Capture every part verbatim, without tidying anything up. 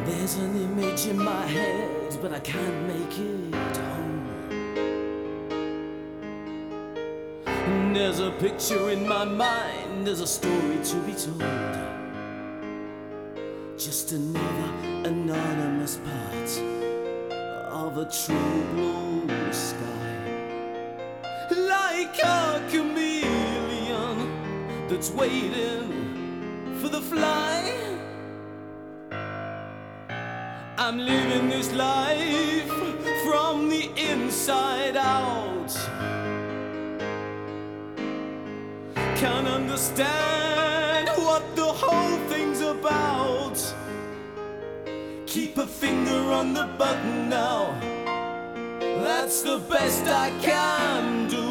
There's an image in my head, but I can't make it home. And there's a picture in my mind, there's a story to be told. Just another anonymous part of a true blue sky. Like a chameleon that's waiting for the fly. I'm living this life from the inside out. Can't understand what the whole thing's about. Keep a finger on the button now. That's the best I can do.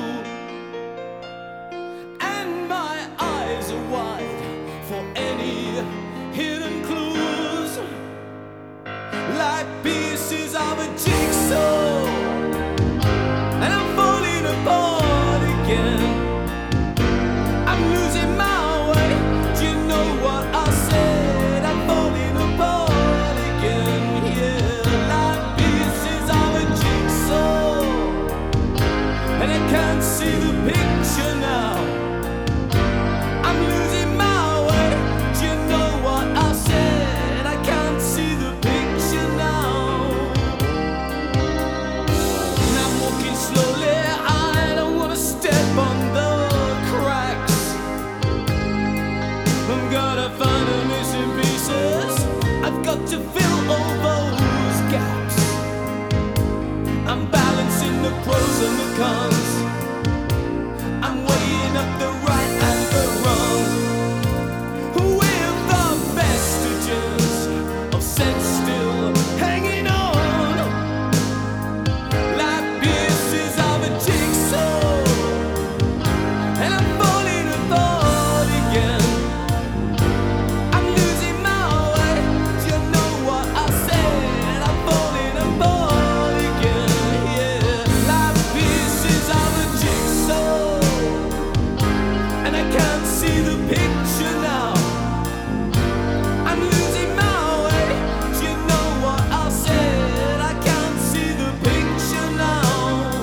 And my eyes are wide for any hidden clues. Like pieces of a jigsaw, and I'm falling apart again. I'm losing my way. Do you know what I said? I'm falling apart again. Yeah, like pieces of a jigsaw, and I can't see the picture now. I'm losing my way. Do you know what I said? I can't see the picture now. And I'm walking slowly. I don't wanna step on the cracks. I'm gonna find the missing pieces. I've got to fill all those gaps. I'm balancing the pros and the cons. I'm weighing up the right and the wrong. With the vestiges of sense still hanging on. Like pieces of a jigsaw, and I'm falling apart again. I'm losing my way. Do you know what I said? I'm falling apart again. Yeah, like pieces of a jigsaw, and I can't see the picture now. I'm losing my way. Do you know what I said? I can't see the picture now.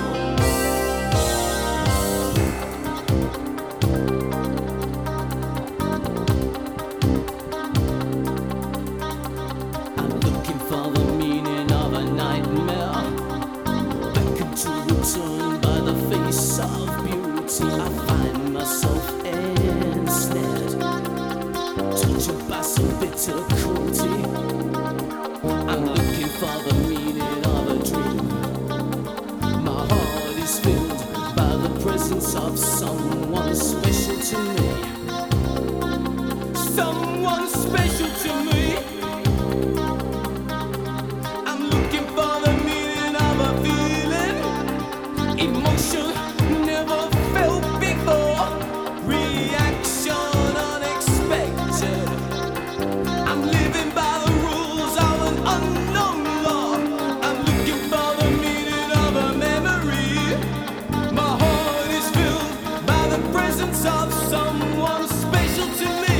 I'm looking for the meaning of a nightmare. Beckon to return by the face of beauty. I find myself ensnared, tortured by some bitter cruelty. I'm looking for the meaning of a dream. My heart is filled by the presence of someone special to me. Someone special to me. I'm looking for the meaning of a feeling. Emotion never felt before. Reaction unexpected. I'm living by the rules of an unknown law. I'm looking for the meaning of a memory. My heart is filled by the presence of someone special to me.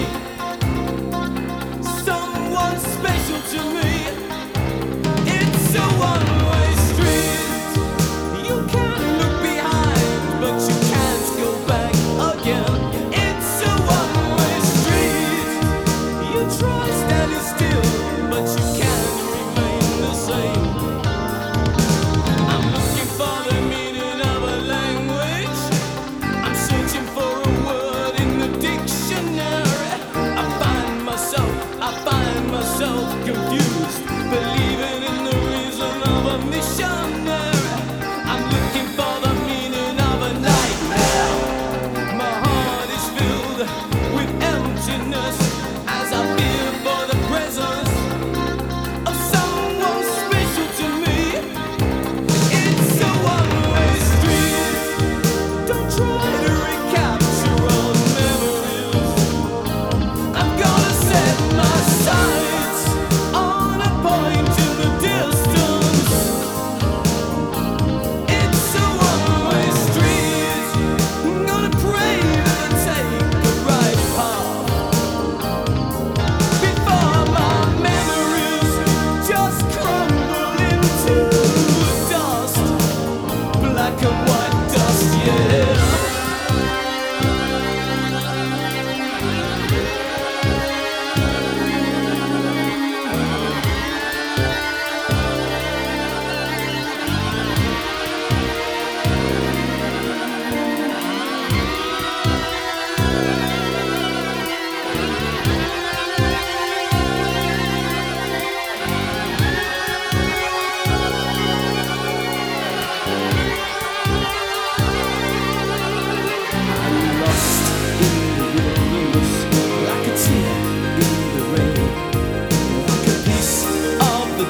Someone special to me. It's a one-way street. You can't look behind, but you can't go back again. It's a one-way street. You try standing still, but you can't remain the same. I'm looking for the meaning of a language. I'm searching for a word in the dictionary. I find myself, I find myself confused, believing in the reason of a missionary. I'm looking for the meaning of a nightmare. My heart is filled with emptiness as I fear for the presence of someone special to me. It's a one-way street. Don't try to recapture old memories. I'm gonna set my sights on a point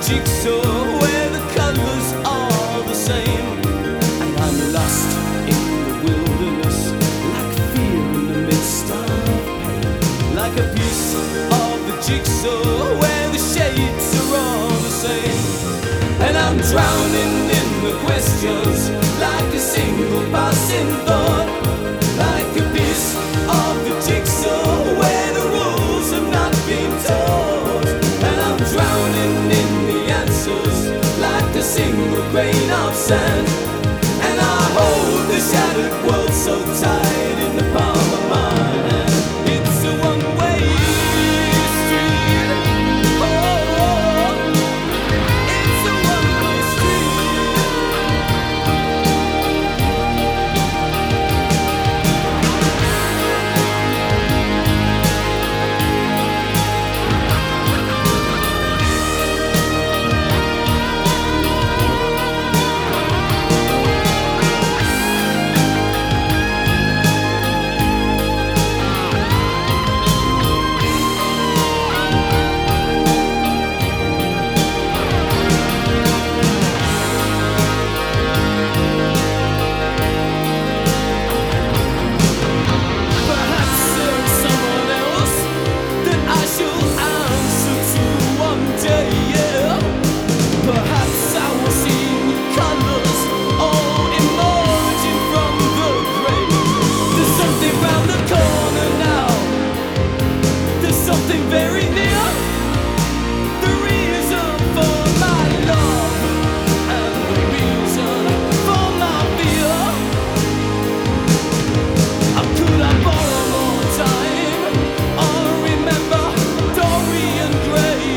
jigsaw where the colors are the same. And I'm lost in the wilderness, like fear in the midst of pain. Like a piece of the jigsaw where the shades are all the same. And I'm drowning in the questions, like a single passing thought. Like a piece of the jigsaw where the rules have not been taught. And I'm drowning in the answers, like a single grain of sand. And I hold the shattered world so tight in the palm of my hand. It's a one-way street. Oh, it's a one-way street. Perhaps there's someone else that I shall answer to one day, yeah. Perhaps I will see new colors all emerging from the grave. There's something round the corner now. There's something very near. The reason for my love and the reason for my fear. How could I borrow more time or remember Dorian Gray?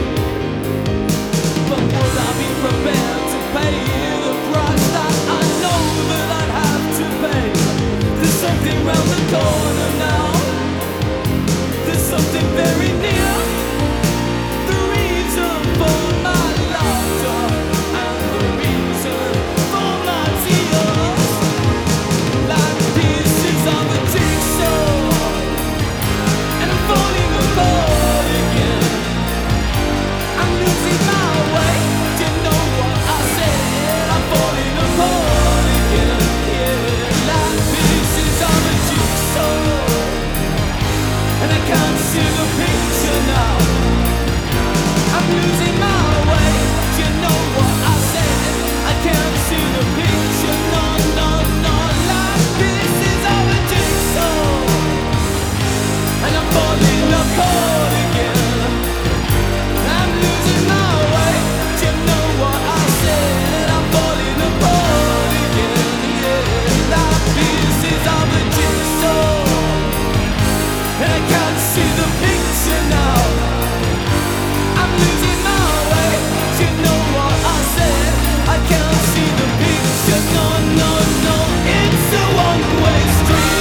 But would I be prepared to pay the price that I know that I'd have to pay? There's something round the corner now. There's something very near. The reason for my laughter and the reason for my tears. Like pieces of a jigsaw, and I'm falling apart again. I'm losing my way. Do you know what I said? I'm falling apart again. Yeah, like pieces of a jigsaw, and I can't see the picture now. I'm losing my way. Do you know what I said? I can't see the picture. No, no, no. Like pieces of a jigsaw, and I'm falling apart again. I'm losing my way. Do you know what I said? I'm falling apart again. Yeah, like pieces of a jigsaw, and I can't see the picture now. I'm losing my way. Do you know what I said? I can't see the picture. No, no, no. It's a one-way street.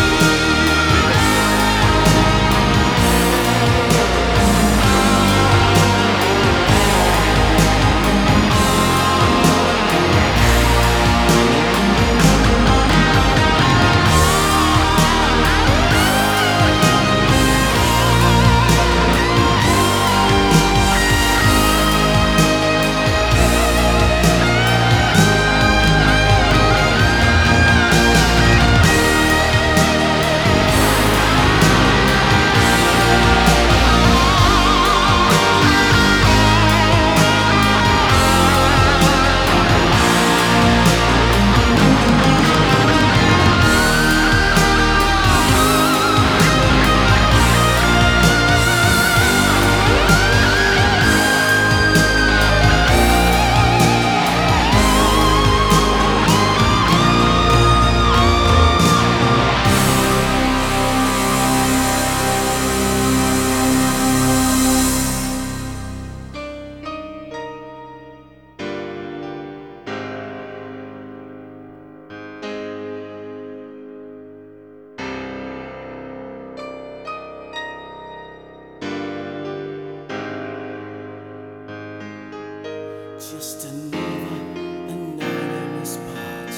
Just another anonymous part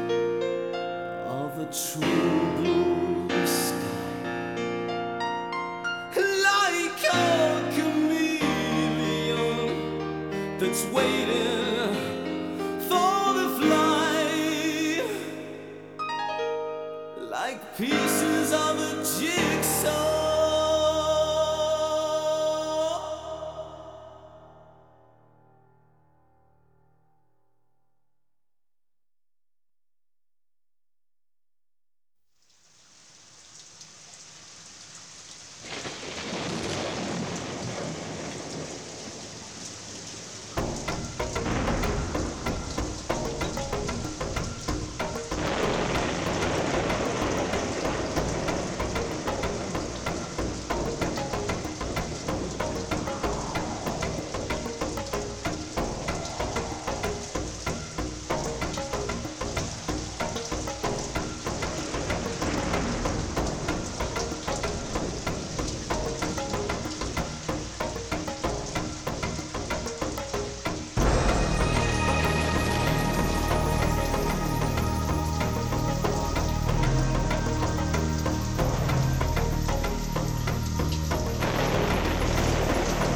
of a true blue sky. Like a chameleon, that's waiting